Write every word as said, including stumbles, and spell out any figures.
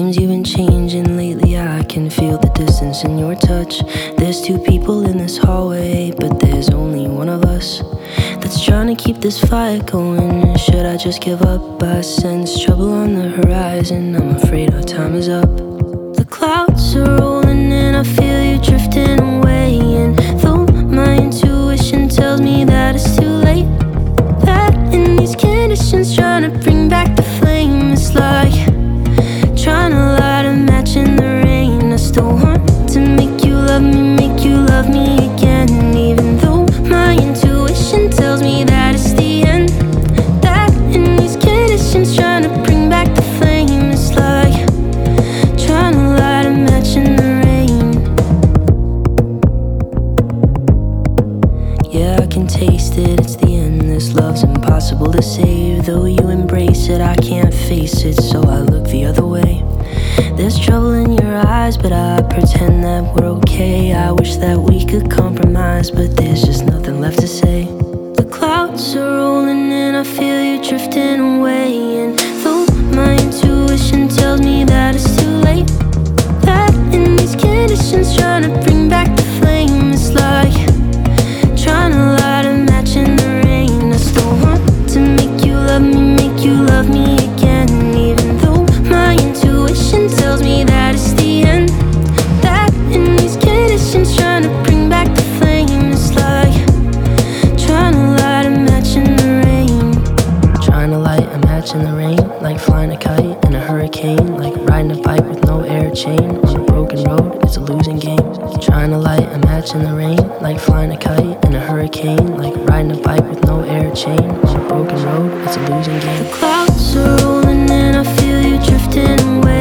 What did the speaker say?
Seems you've been changing lately. I can feel the distance in your touch. There's two people in this hallway, but there's only one of us that's trying to keep this fire going. Should I just give up? I sense trouble on the horizon. I'm afraid our time is up. The clouds are rolling and I feel you drifting away. And though my intuition tells me that it's too late, that in these conditions trying to bring back the flame, it's like trying to light a match in the rain. I still want to make you love me, make you love me again. Even though my intuition tells me that it's the end, that in these conditions trying to bring back the flame, it's like trying to light a match in the rain. Yeah, I can taste it, it's the end. This love's impossible to save. Though you embrace it, I can't face it, so I look the other way. There's trouble in your eyes, but I pretend that we're okay. I wish that we could compromise, but there's just nothing left to say. The clouds are rolling and I feel you drifting away. And though my intuition tells me that it's too late, that in these conditions trying to bring back the flame, it's like trying to light a match in the rain. I still want to make you love me, make you love me again. Even though my intuition tells me that it's the end, that in these conditions trying to bring back the flame, it's like trying to light a match in the rain. Trying to light a match in the rain, like flying a kite in a hurricane, like riding a bike with no air chain on a broken road, it's a losing game. Trying to light a match in the rain, like flying a kite in a hurricane, like riding a bike with no air chain on a broken road, it's a losing game. The clouds are rolling and I feel you drifting away.